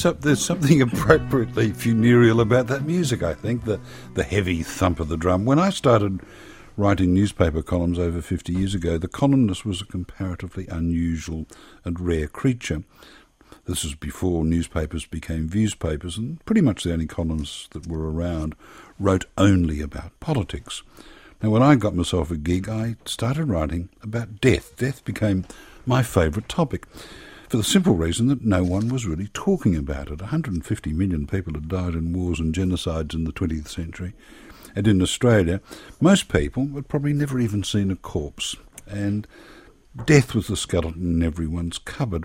there's something appropriately funereal about that music, I think, the heavy thump of the drum. When I started writing newspaper columns over 50 years ago, the columnist was a comparatively unusual and rare creature. This was before newspapers became viewspapers, and pretty much the only columnists that were around wrote only about politics. Now, when I got myself a gig, I started writing about death. Death became my favourite topic, for the simple reason that no one was really talking about it. 150 million people had died in wars and genocides in the 20th century. And in Australia, most people had probably never even seen a corpse. And death was the skeleton in everyone's cupboard.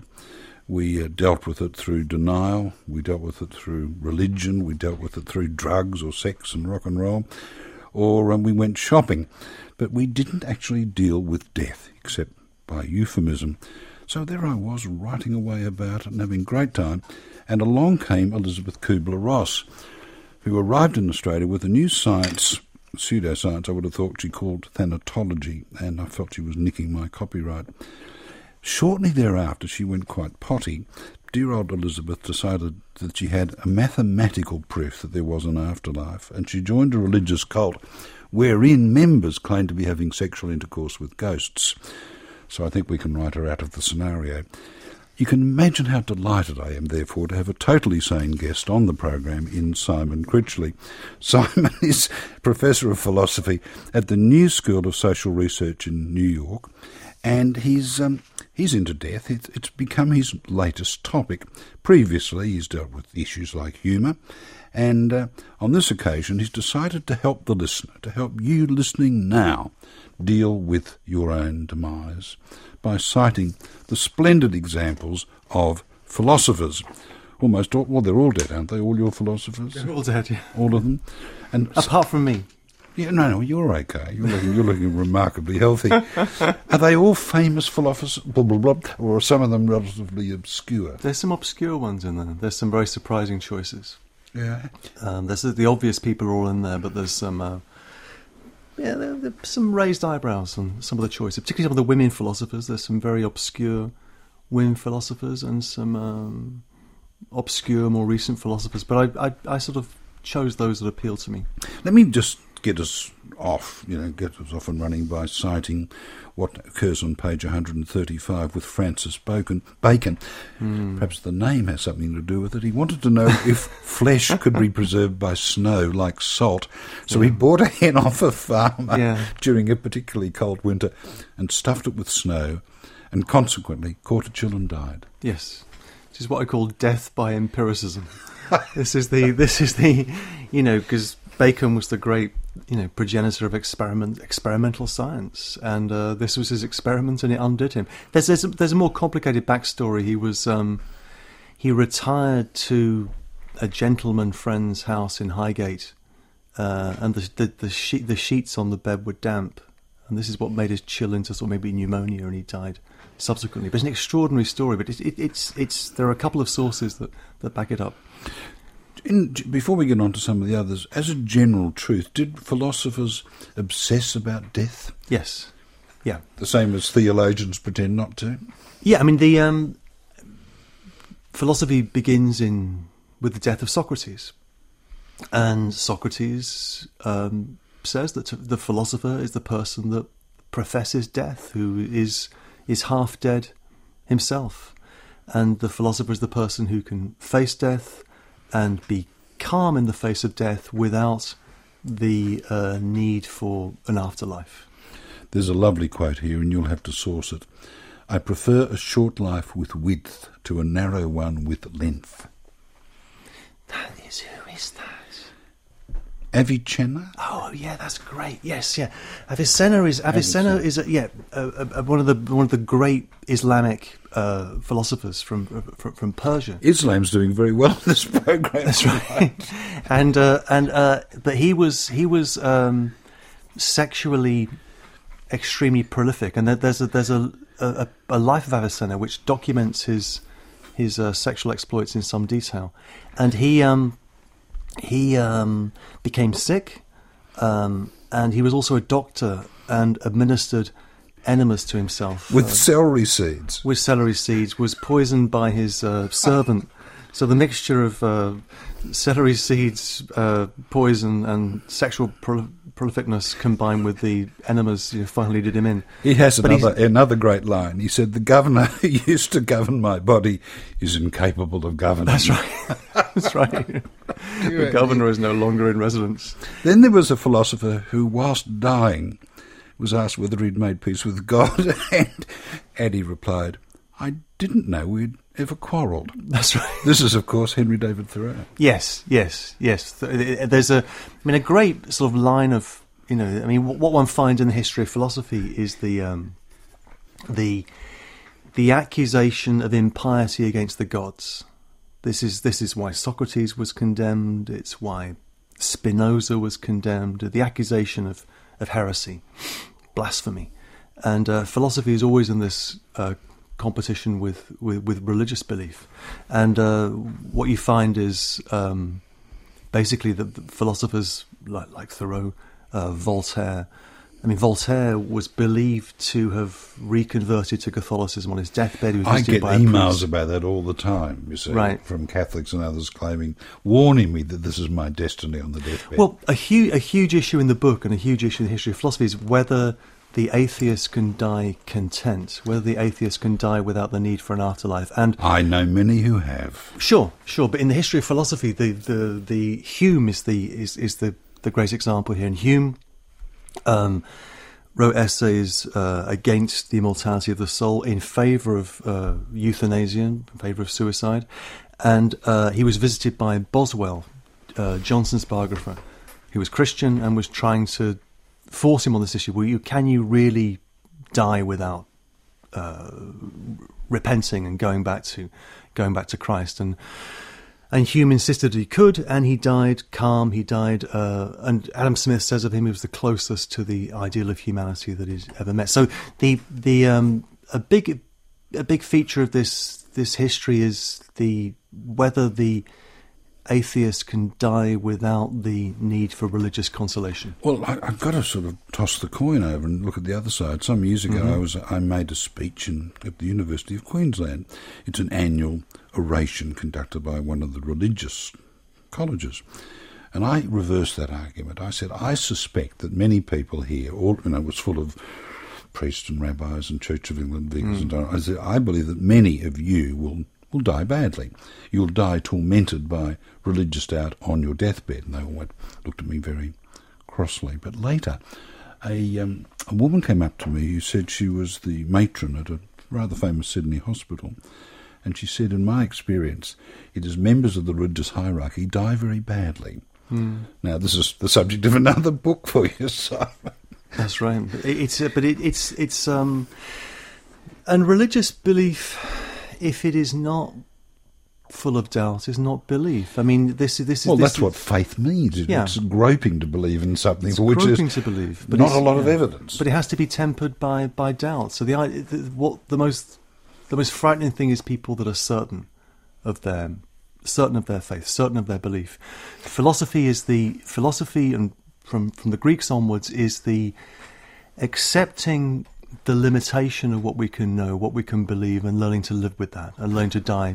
We dealt with it through denial, we dealt with it through religion, we dealt with it through drugs or sex and rock and roll, or we went shopping. But we didn't actually deal with death, except by euphemism. So there I was, writing away about it and having a great time, and along came Elizabeth Kubler-Ross, who arrived in Australia with a new science, pseudoscience I would have thought she called thanatology, and I felt she was nicking my copyright. Shortly thereafter, she went quite potty. Dear old Elizabeth decided that she had a mathematical proof that there was an afterlife, and she joined a religious cult wherein members claimed to be having sexual intercourse with ghosts. So I think we can write her out of the scenario. You can imagine how delighted I am, therefore, to have a totally sane guest on the program in Simon Critchley. Simon is Professor of Philosophy at the New School of Social Research in New York, and he's into death. It's become his latest topic. Previously, he's dealt with issues like humour, and on this occasion, he's decided to help the listener, to help you listening now, deal with your own demise by citing the splendid examples of philosophers. Almost all, well, they're all dead, aren't they? All your philosophers? They're all dead, yeah. All of them? And apart from me. Yeah, no, you're okay. You're looking remarkably healthy. Are they all famous philosophers, blah, blah, blah, or are some of them relatively obscure? There's some obscure ones in there. There's some very surprising choices. Yeah. There's the obvious people are all in there, but there's some... there's some raised eyebrows on some of the choices, particularly some of the women philosophers. There's some very obscure women philosophers and some obscure, more recent philosophers. But I sort of chose those that appealed to me. Let me just get us off, get us off and running by citing what occurs on page 135 with Francis Bacon. Perhaps the name has something to do with it. He wanted to know if flesh could be preserved by snow like salt. So he bought a hen off a farmer during a particularly cold winter and stuffed it with snow and consequently caught a chill and died. Yes. This is what I call death by empiricism. This is the because Bacon was the great, progenitor of experimental science, and this was his experiment, and it undid him. There's a more complicated backstory. He retired to a gentleman friend's house in Highgate, and the sheets on the bed were damp, and this is what made his chill into sort of maybe pneumonia, and he died subsequently. But it's an extraordinary story. But it's there are a couple of sources that back it up. Before we get on to some of the others, as a general truth, did philosophers obsess about death? Yes. Yeah. The same as theologians pretend not to? Yeah, I mean, the philosophy begins with the death of Socrates. And Socrates says that the philosopher is the person that professes death, who is half dead himself. And the philosopher is the person who can face death and be calm in the face of death without the need for an afterlife. There's a lovely quote here, and you'll have to source it. I prefer a short life with width to a narrow one with length. Who is that? Avicenna? Oh yeah, that's great. Yes, yeah. Avicenna is one of the great Islamic philosophers from Persia. Islam's doing very well in this program. That's right. and but he was sexually extremely prolific, and there's a life of Avicenna which documents his sexual exploits in some detail, and he became sick, and he was also a doctor and administered enemas to himself. With celery seeds? With celery seeds, was poisoned by his servant So the mixture of celery seeds, poison, and sexual prolificness combined with the enemas finally did him in. He has another great line. He said, "The governor who used to govern my body is incapable of governing." That's right. That's right. The governor is no longer in residence. Then there was a philosopher who, whilst dying, was asked whether he'd made peace with God, and he replied, "I didn't know we'd ever quarrelled." That's right. This is, of course, Henry David Thoreau. Yes. There's a great sort of line of, what one finds in the history of philosophy is the accusation of impiety against the gods. This is why Socrates was condemned. It's why Spinoza was condemned. The accusation of heresy, blasphemy, and philosophy is always in this competition with religious belief, and what you find is basically the philosophers like Thoreau, Voltaire. Voltaire was believed to have reconverted to Catholicism on his deathbed. He was I get by a emails priest. about that all the time, you see, Right. from Catholics and others warning me that this is my destiny on the deathbed. Well, a huge issue in the book and a huge issue in the history of philosophy is whether the atheist can die content, whether the atheist can die without the need for an afterlife. And I know many who have. Sure. But in the history of philosophy, the Hume is the great example here. And Hume wrote essays against the immortality of the soul, in favour of euthanasia, in favour of suicide. And he was visited by Boswell, Johnson's biographer, who was Christian and was trying to force him on this issue. Can you really die without repenting and going back to Christ? And Hume insisted he could, and he died calm. He died, and Adam Smith says of him he was the closest to the ideal of humanity that he's ever met. So a big feature of this history is whether the atheist can die without the need for religious consolation. Well, I've got to sort of toss the coin over and look at the other side. Some years ago, I made a speech at the University of Queensland. It's an annual oration conducted by one of the religious colleges. And I reversed that argument. I said, I suspect that many people here, it was full of priests and rabbis and Church of England vicars and I said, I believe that many of you will die badly. You'll die tormented by religious doubt on your deathbed. And they all looked at me very crossly. But later, a woman came up to me who said she was the matron at a rather famous Sydney hospital. And she said, in my experience, it is members of the religious hierarchy die very badly. Now, this is the subject of another book for you, Simon. That's right. It's and religious belief, if it is not full of doubt, is not belief. I mean, this is. Well, that's what faith means. It's groping to believe in something for which there's to believe, but not a lot of evidence. But it has to be tempered by doubt. So the most frightening thing is people that are certain of their faith, certain of their belief. Philosophy, and from the Greeks onwards, is the accepting the limitation of what we can know, what we can believe, and learning to live with that, and learning to die,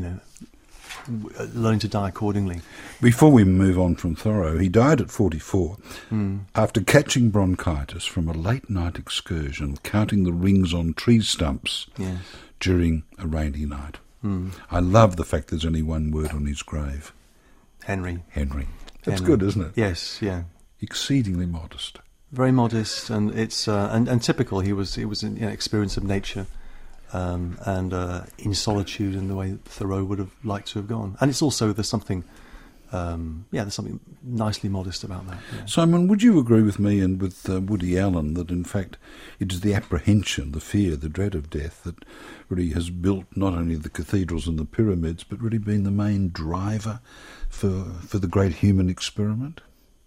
learning to die accordingly. Before we move on from Thoreau, he died at 44 after catching bronchitis from a late-night excursion, counting the rings on tree stumps during a rainy night. I love the fact there's only one word on his grave. Henry. That's good, isn't it? Yes, yeah. Exceedingly modest. Very modest, and it's and typical. He was an experience of nature, and in solitude in the way Thoreau would have liked to have gone. And it's also there's something nicely modest about that. Yeah. Simon, would you agree with me and with Woody Allen that in fact it is the apprehension, the fear, the dread of death that really has built not only the cathedrals and the pyramids, but really been the main driver for the great human experiment?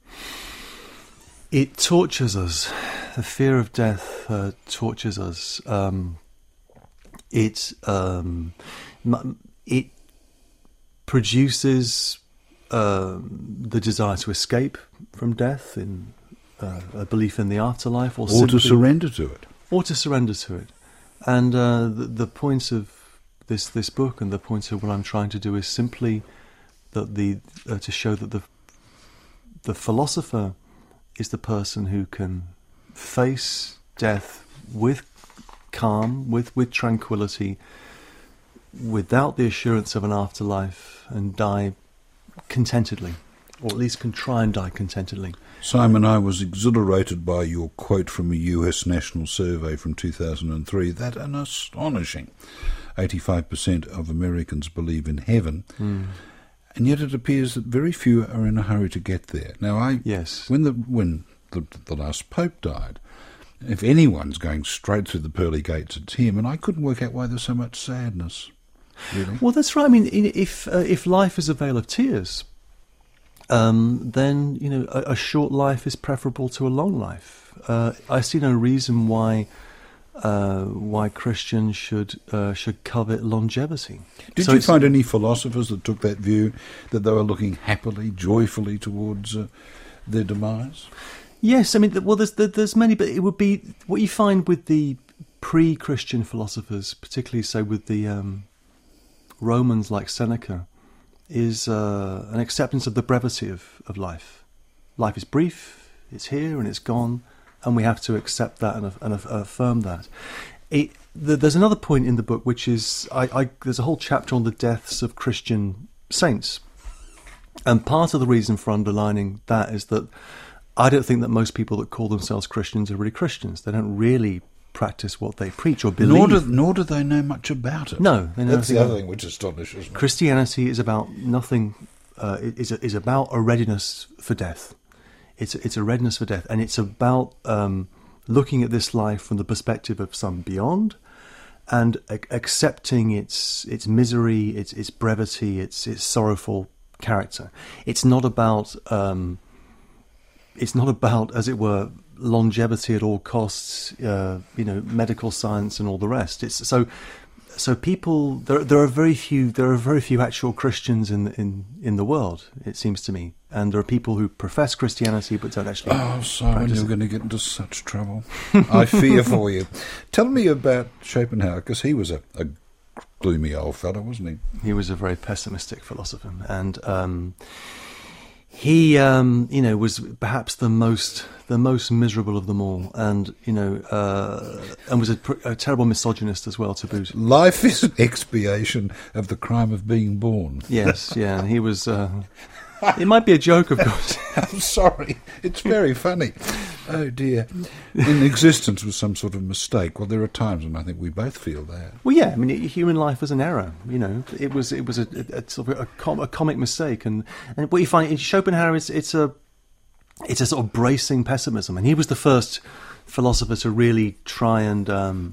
It tortures us. The fear of death tortures us. It produces the desire to escape from death, in a belief in the afterlife, or to surrender to it. Or to surrender to it. And the point of this book, and the point of what I'm trying to do is simply that to show that the philosopher is the person who can face death with calm, with tranquility, without the assurance of an afterlife, and die contentedly, or at least can try and die contentedly. Simon, I was exhilarated by your quote from a US national survey from 2003 that an astonishing 85% of Americans believe in heaven, and yet it appears that very few are in a hurry to get there. Now, when the last Pope died, if anyone's going straight through the pearly gates, it's him, and I couldn't work out why there's so much sadness. Really? Well, that's right. I mean, if life is a vale of tears, then a short life is preferable to a long life. I see no reason why Christians should covet longevity. Did you find any philosophers that took that view, that they were looking happily, joyfully towards their demise? Yes, I mean, there's many, but it would be what you find with the pre-Christian philosophers, particularly so with the Romans like Seneca, is an acceptance of the brevity of life. Life is brief, it's here and it's gone, and we have to accept that and affirm that. There's another point in the book, which is, there's a whole chapter on the deaths of Christian saints. And part of the reason for underlining that is that I don't think that most people that call themselves Christians are really Christians. They don't really practice what they preach or believe. Nor do they know much about it. No, they know that's the other thing which astonishes me. Christianity is about nothing. Is about a readiness for death. It's a readiness for death, and it's about looking at this life from the perspective of some beyond, and accepting its misery, its brevity, its sorrowful character. It's not about as it were, longevity at all costs, medical science and all the rest. It's so people. There are very few actual Christians in the world, it seems to me, and there are people who profess Christianity but don't actually. Oh, Simon, you're going to get into such trouble. I fear for you. Tell me about Schopenhauer, because he was a gloomy old fellow, wasn't he? He was a very pessimistic philosopher, and he, was perhaps the most miserable of them all, and was a terrible misogynist as well, to boot. Life is an expiation of the crime of being born. Yes, yeah, and he was. It might be a joke, of course. I'm sorry, it's very funny. Oh dear, in existence was some sort of mistake. Well, there are times when I think we both feel that. Well, yeah, I mean, human life was an error. It was a sort of a comic mistake, and what you find in Schopenhauer is it's a sort of bracing pessimism, and he was the first philosopher to really try and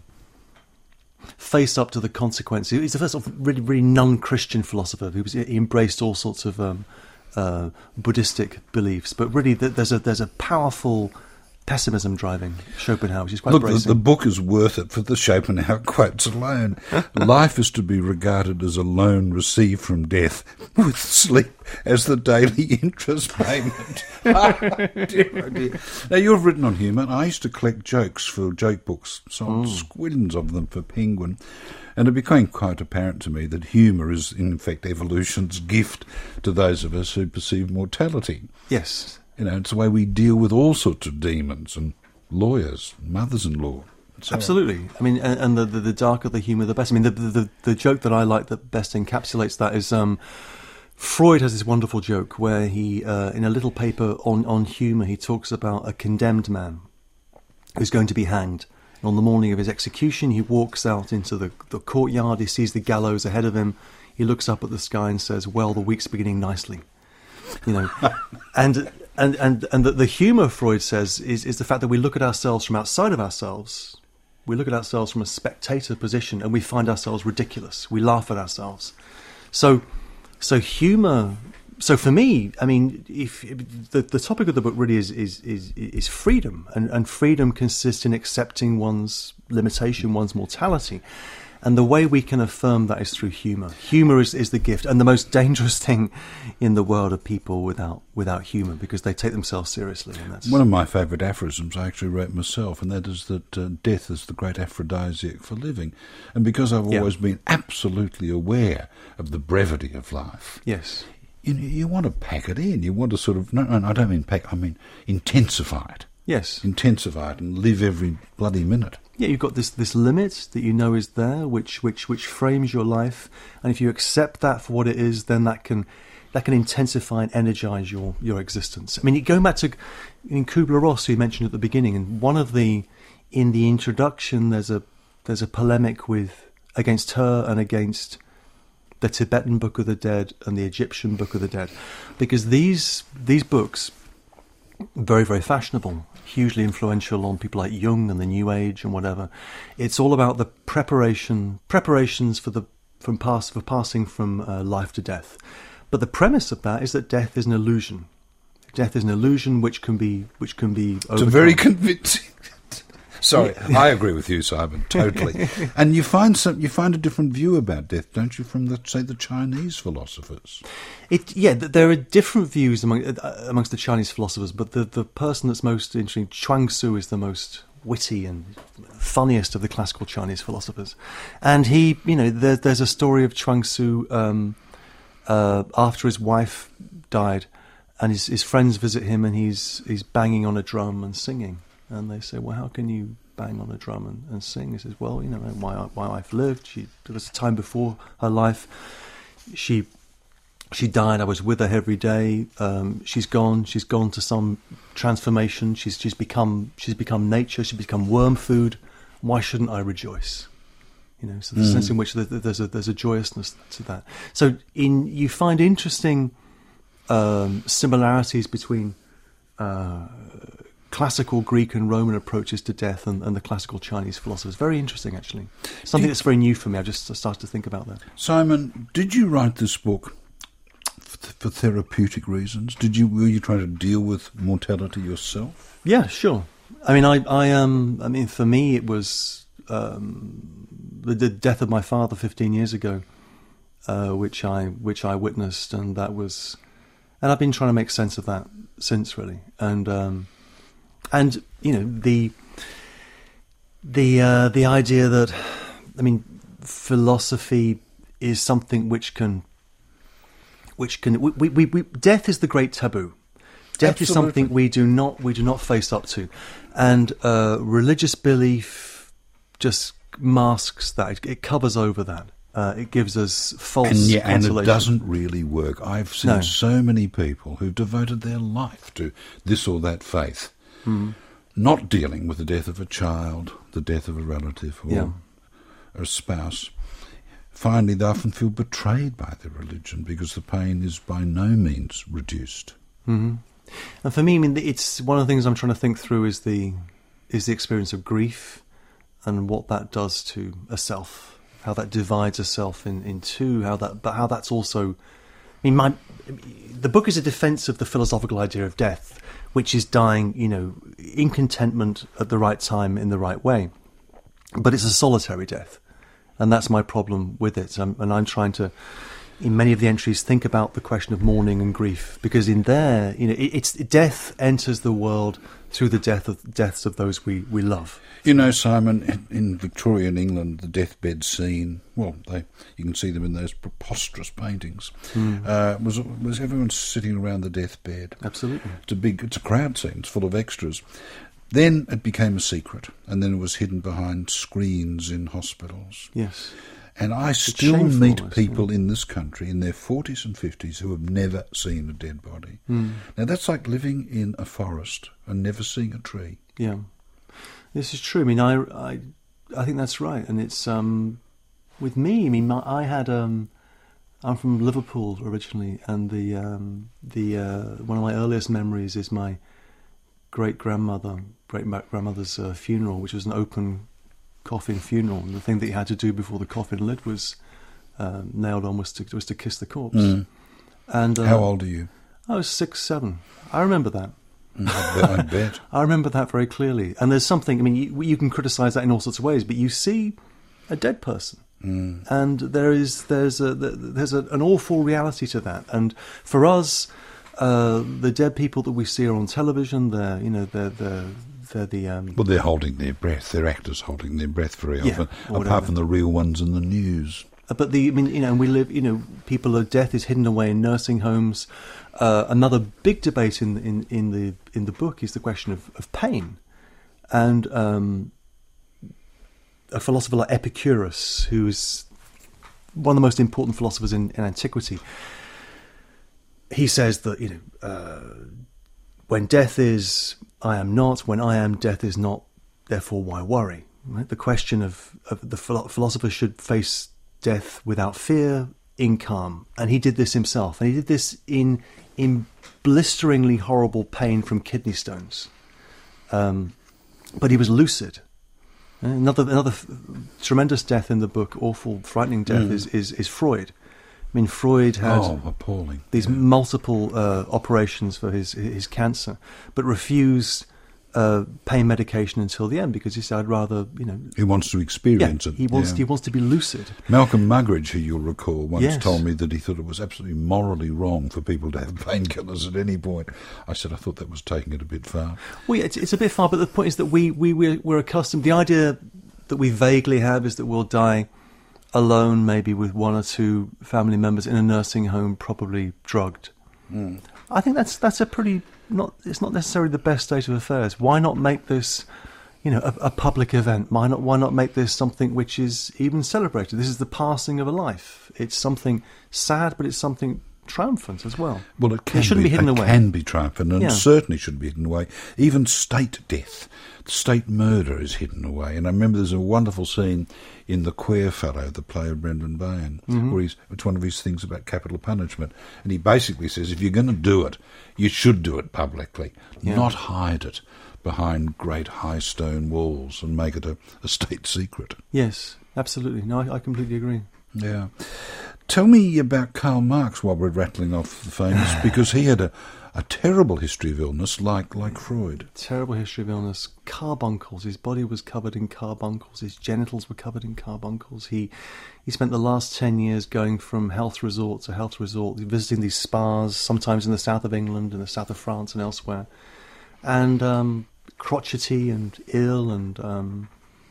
face up to the consequences. He's the first sort of really, really non-Christian philosopher he embraced all sorts of Buddhistic beliefs, but really there's a powerful pessimism driving Schopenhauer, which is quite bracing. The book is worth it for the Schopenhauer quotes alone. Life is to be regarded as a loan received from death, with sleep as the daily interest payment. Oh dear. Now, you've written on humour. I used to collect jokes for joke books, sold squillions of them for Penguin, and it became quite apparent to me that humour is, in fact, evolution's gift to those of us who perceive mortality. Yes. It's the way we deal with all sorts of demons and lawyers, mothers-in-law. Absolutely. I mean, and the darker the humour, the best. I mean, the joke that I like that best encapsulates that is Freud has this wonderful joke where he, in a little paper on humour, he talks about a condemned man who's going to be hanged. And on the morning of his execution, he walks out into the courtyard, he sees the gallows ahead of him, he looks up at the sky and says, "Well, the week's beginning nicely." And the humour, Freud says, is the fact that we look at ourselves from outside of ourselves. We look at ourselves from a spectator position, and we find ourselves ridiculous. We laugh at ourselves. So humour. So for me, I mean, if the topic of the book really is freedom, and freedom consists in accepting one's limitation, one's mortality. And the way we can affirm that is through humour. Humour is the gift. And the most dangerous thing in the world are people without humour, because they take themselves seriously. And that's one of my favourite aphorisms I actually wrote myself, and that is that death is the great aphrodisiac for living. And because I've always been absolutely aware of the brevity of life, yes, you want to pack it in. You want to sort of, no, I don't mean pack, I mean intensify it. Yes. Intensify it and live every bloody minute. Yeah, you've got this limit that you know is there, which frames your life, and if you accept that for what it is, then that can intensify and energise your existence. I mean, going back to Kubler-Ross, who you mentioned at the beginning, and in the introduction, there's a polemic against her and against the Tibetan Book of the Dead and the Egyptian Book of the Dead, because these books, very, very fashionable, hugely influential on people like Jung and the New Age and whatever. It's all about the preparations for passing from life to death. But the premise of that is that death is an illusion. Death is an illusion which can be overcome. It's a very convincing. Sorry, I agree with you, Simon, totally. And you find a different view about death, don't you, from the Chinese philosophers? There are different views amongst the Chinese philosophers, but the person that's most interesting, Chuang Tzu, is the most witty and funniest of the classical Chinese philosophers. And he, there's a story of Chuang Tzu after his wife died, and his friends visit him, and he's banging on a drum and singing. And they say, well, how can you bang on a drum and sing? He says, well, my wife lived. There was a time before her life. She died. I was with her every day. She's gone. She's gone to some transformation. She's become nature. She's become worm food. Why shouldn't I rejoice? So the sense in which there's a joyousness to that. So you find interesting similarities between classical Greek and Roman approaches to death and the classical Chinese philosophers. Very interesting, actually. Something that's very new for me. I've just started to think about that. Simon, did you write this book for therapeutic reasons? Were you trying to deal with mortality yourself? Yeah, sure. I mean, for me, it was the death of my father 15 years ago, which I witnessed, and I've been trying to make sense of that since, really, and the idea that, I mean, philosophy is something which can death is the great taboo. Death Absolutely. is something we do not face up to, and religious belief just masks that. It covers over that. It gives us false consolation. And it doesn't really work. I've seen so many people who've devoted their life to this or that faith, not dealing with the death of a child, the death of a relative, or a spouse. Finally, they often feel betrayed by their religion because the pain is by no means reduced. Mm-hmm. And for me, I mean, it's one of the things I'm trying to think through is the experience of grief and what that does to a self, how that divides a self in two, how that's also. I mean, the book is a defence of the philosophical idea of death, which is dying, in contentment at the right time in the right way, but it's a solitary death. And that's my problem with it. And I'm trying to, in many of the entries, think about the question of mourning and grief, because in there, it's death enters the world through the deaths of those we love. Simon, in Victorian England, the deathbed scene, well, you can see them in those preposterous paintings. Was everyone sitting around the deathbed? Absolutely. It's a crowd scene. It's full of extras. Then it became a secret, and then it was hidden behind screens in hospitals. Yes. And I still meet people in this country in their 40s and 50s who have never seen a dead body. Now, that's like living in a forest and never seeing a tree. Yeah. This is true. I mean, I think that's right. And it's, with me, I mean, I'm from Liverpool originally, and one of my earliest memories is my great-grandmother's funeral, which was an open coffin funeral. And the thing that you had to do before the coffin lid was nailed on was to kiss the corpse. And how old are you? I was 6, 7. I remember that. I bet. I remember that very clearly. And there's something, I mean, you can criticise that in all sorts of ways, but you see a dead person. And there's an awful reality to that. And for us, the dead people that we see are on television. They're Well, they're holding their breath. They're actors holding their breath very often, apart from the real ones in the news. But we live. People of death is hidden away in nursing homes. Another big debate in the book is the question of pain, and a philosopher like Epicurus, who's one of the most important philosophers in antiquity, he says that when death is, I am not. When I am, death is not. Therefore, why worry? Right? The question of the philosopher should face death without fear, in calm, and he did this himself, and he did this in blisteringly horrible pain from kidney stones, but he was lucid. Another tremendous death in the book, awful, frightening death, is Freud. I mean, Freud had appalling. These multiple operations for his cancer, but refused pain medication until the end because he said, "I'd rather, He wants to experience it. He wants to be lucid." Malcolm Muggeridge, who you'll recall, once Yes. told me that he thought it was absolutely morally wrong for people to have painkillers at any point. I said I thought that was taking it a bit far. Well, it's a bit far, but the point is that we're accustomed. The idea that we vaguely have is that we'll die alone, maybe with one or two family members in a nursing home, probably drugged. I think that's a pretty it's not necessarily the best state of affairs. Why not make this, a public event? Why not make this something which is even celebrated? This is the passing of a life. It's something sad, but it's something triumphant as well. Well, it shouldn't be hidden away. It can be triumphant, and certainly shouldn't be hidden away. Even state death, state murder is hidden away. And I remember there's a wonderful scene in The Queer Fellow, the play of Brendan Bayne, where it's one of his things about capital punishment. And he basically says, if you're going to do it, you should do it publicly, not hide it behind great high stone walls and make it a state secret. Yes, absolutely. No, I completely agree. Yeah. Tell me about Karl Marx while we're rattling off the famous, because he had a terrible history of illness like Freud. Terrible history of illness. Carbuncles. His body was covered in carbuncles. His genitals were covered in carbuncles. He spent the last 10 years going from health resort to health resort, visiting these spas, sometimes in the south of England, in the south of France and elsewhere. And crotchety and ill, and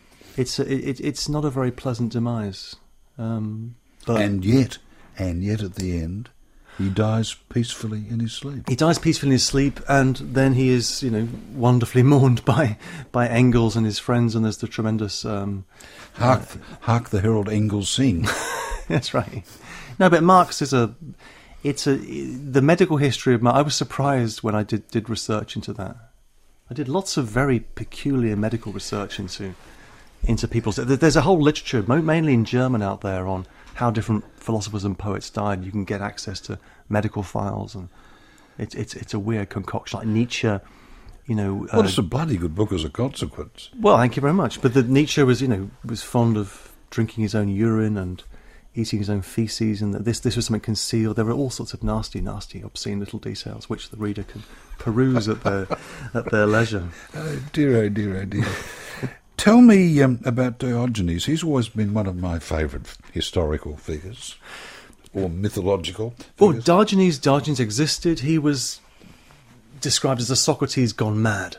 it's not a very pleasant demise. But and yet at the end, he dies peacefully in his sleep. He dies peacefully in his sleep, and then he is, wonderfully mourned by Engels and his friends. And there's the tremendous Hark the herald Engels sing. That's right. No, but Marx is the medical history of Marx. I was surprised when I did research into that. I did lots of very peculiar medical research into people's. There's a whole literature, mainly in German, out there on how different philosophers and poets died. You can get access to medical files, and it's a weird concoction. Like Nietzsche, Well, it's a bloody good book as a consequence. Well, thank you very much. But Nietzsche was fond of drinking his own urine and eating his own feces, and that this was something concealed. There were all sorts of nasty, obscene little details which the reader can peruse at their leisure. Oh dear, oh dear, oh dear. Tell me about Diogenes. He's always been one of my favourite historical figures, or mythological figures. Well, Diogenes existed. He was described as a Socrates gone mad,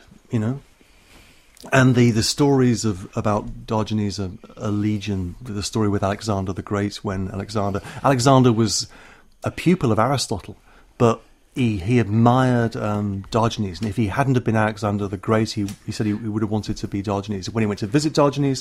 And the stories about Diogenes are legion. The story with Alexander the Great, when Alexander was a pupil of Aristotle, but he admired Diogenes, and if he hadn't have been Alexander the Great, he said he would have wanted to be Diogenes. When he went to visit Diogenes,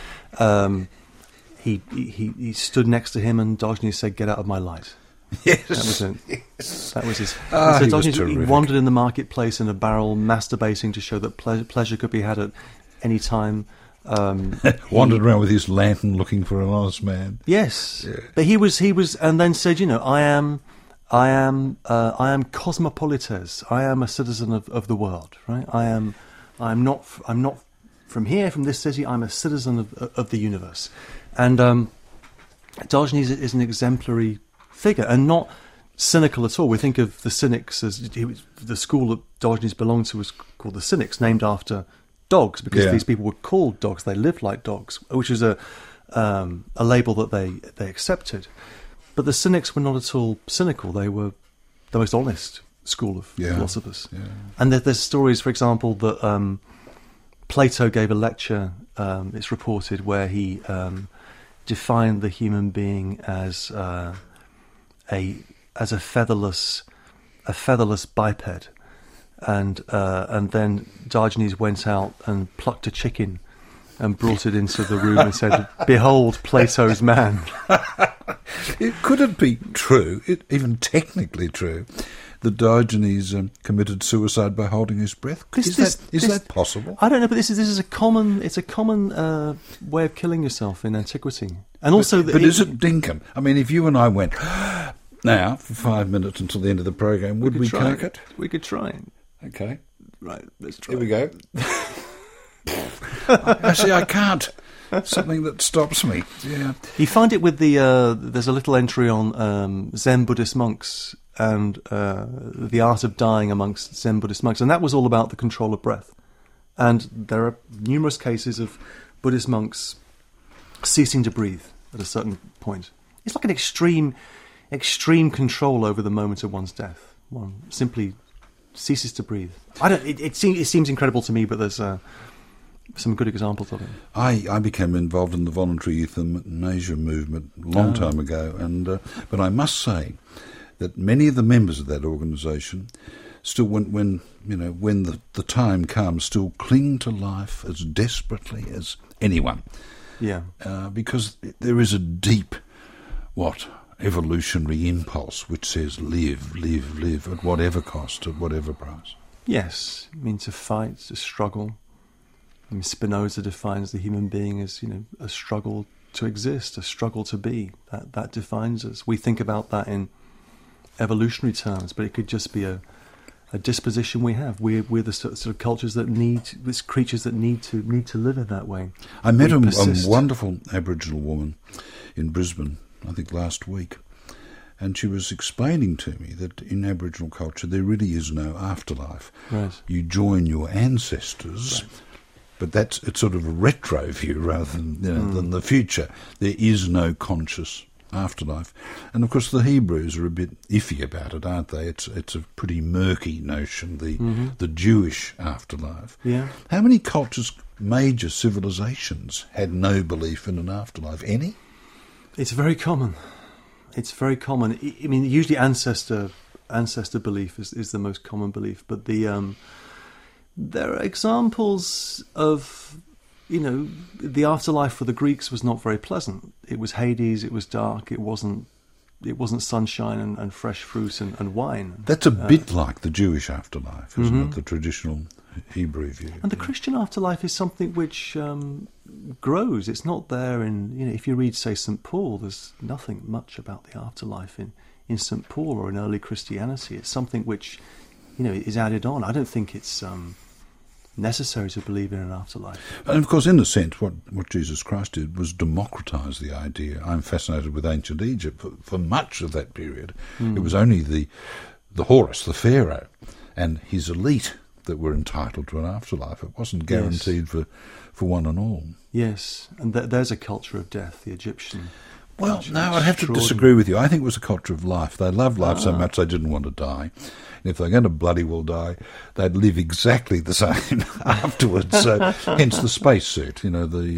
he stood next to him, and Diogenes said, "Get out of my light." Yes, that was it. Yes. That was his. So Diogenes, was he terrific. wandered in the marketplace in a barrel, masturbating to show that pleasure could be had at any time. Wandered around with his lantern looking for an honest man. Yes, Yeah. but he was, and then said, I am cosmopolites. I am a citizen of the world, right? I'm not from here, from this city. I'm a citizen of the universe. And Diogenes is an exemplary figure, and not cynical at all. We think of the Cynics as the school that Diogenes belonged to was called the Cynics, named after dogs, because these people were called dogs. They lived like dogs, which is a a label that they accepted. But the Cynics were not at all cynical. They were the most honest school of philosophers. Yeah. And there's stories, for example, that Plato gave a lecture, it's reported, where he defined the human being as a featherless biped, and then Diogenes went out and plucked a chicken and brought it into the room and said, "Behold, Plato's man." Could it be true, even technically true, that Diogenes committed suicide by holding his breath? Is that possible? I don't know, but this is a common way of killing yourself in antiquity. And also, but is it dinkum? I mean, if you and I went now for 5 minutes until the end of the program, would we cock it? We could try. Okay, right. Let's try. Here we go. I can't. Something that stops me. Yeah. You find it with there's a little entry on Zen Buddhist monks and the art of dying amongst Zen Buddhist monks, and that was all about the control of breath. And there are numerous cases of Buddhist monks ceasing to breathe at a certain point. It's like an extreme control over the moment of one's death. One simply ceases to breathe. It seems incredible to me, but there's some good examples of it. I became involved in the voluntary euthanasia movement a long time ago, and but I must say that many of the members of that organisation still, when the time comes, still cling to life as desperately as anyone. Yeah. Because there is a deep, evolutionary impulse which says live, live, live at whatever cost, at whatever price. Yes, I mean, to fight, to struggle. I mean, Spinoza defines the human being as, a struggle to exist, a struggle to be. That defines us. We think about that in evolutionary terms, but it could just be a disposition we have. We're the sort of cultures that creatures that need to live in that way. I met a wonderful Aboriginal woman in Brisbane, I think last week, and she was explaining to me that in Aboriginal culture there really is no afterlife. Right. You join your ancestors. Right. But it's sort of a retro view rather than the future. There is no conscious afterlife. And of course the Hebrews are a bit iffy about it, aren't they? It's a pretty murky notion, the Jewish afterlife. Yeah. How many cultures, major civilizations, had no belief in an afterlife? Any? It's very common. It's very common. I mean, usually ancestor belief is the most common belief, but there are examples of, the afterlife for the Greeks was not very pleasant. It was Hades, it was dark, it wasn't sunshine and fresh fruit and wine. That's a bit like the Jewish afterlife, isn't it? The traditional Hebrew view. And the Christian afterlife is something which grows. It's not there if you read, say, St. Paul, there's nothing much about the afterlife in St. Paul or in early Christianity. It's something which, is added on. I don't think it's necessary to believe in an afterlife. And of course, in a sense, what Jesus Christ did was democratise the idea. I'm fascinated with ancient Egypt. For much of that period, it was only the Horus, the Pharaoh, and his elite that were entitled to an afterlife. It wasn't guaranteed for one and all. Yes, and there's a culture of death, the Egyptian. Well, no, I'd have to disagree with you. I think it was a culture of life. They loved life so much they didn't want to die. And if they're going to bloody well die, they'd live exactly the same afterwards. So, hence the spacesuit, the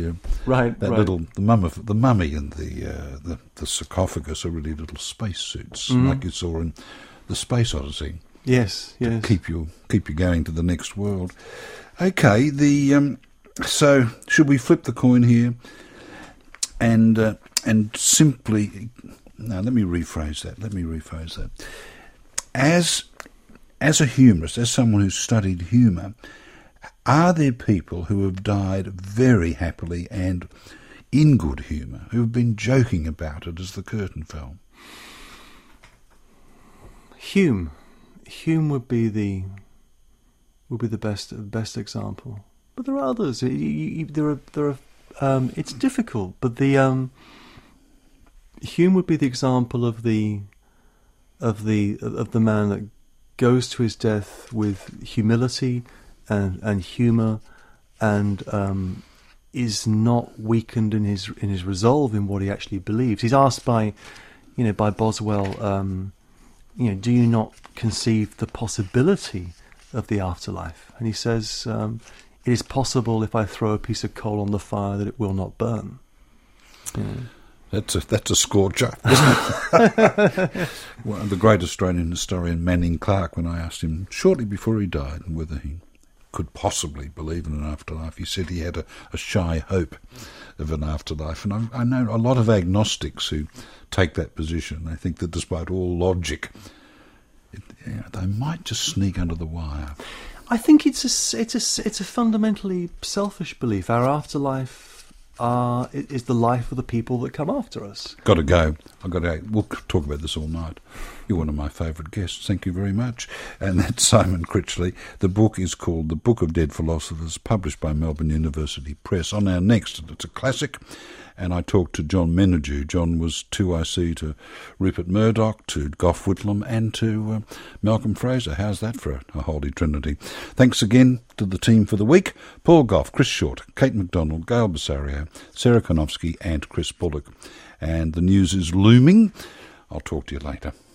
mummy and the sarcophagus are really little spacesuits, like you saw in the Space Odyssey. Yes. To keep you going to the next world. Okay, so should we flip the coin here and simply, no, let me rephrase that. As a humorist, as someone who's studied humour, are there people who have died very happily and in good humour, who have been joking about it as the curtain fell? Hume would be the best example, but there are others. It's difficult, but Hume would be the example of the man that goes to his death with humility and humour, and is not weakened in his resolve in what he actually believes. He's asked by Boswell, do you not conceive the possibility of the afterlife? And he says, it is possible if I throw a piece of coal on the fire that it will not burn. That's a scorcher, isn't it? Well, the great Australian historian Manning Clark, when I asked him shortly before he died whether he could possibly believe in an afterlife, he said he had a shy hope of an afterlife. And I know a lot of agnostics who take that position. They think that despite all logic, they might just sneak under the wire. I think it's a fundamentally selfish belief. Our afterlife is the life of the people that come after us. Got to go. I've got to go. We'll talk about this all night. You're one of my favourite guests. Thank you very much. And that's Simon Critchley. The book is called The Book of Dead Philosophers, published by Melbourne University Press. On our next, it's a classic, and I talked to John Menadue. John was 2IC to Rupert Murdoch, to Gough Whitlam, and to Malcolm Fraser. How's that for a holy trinity? Thanks again to the team for the week: Paul Gough, Chris Short, Kate MacDonald, Gail Bassario, Sarah Konofsky and Chris Bullock. And the news is looming. I'll talk to you later.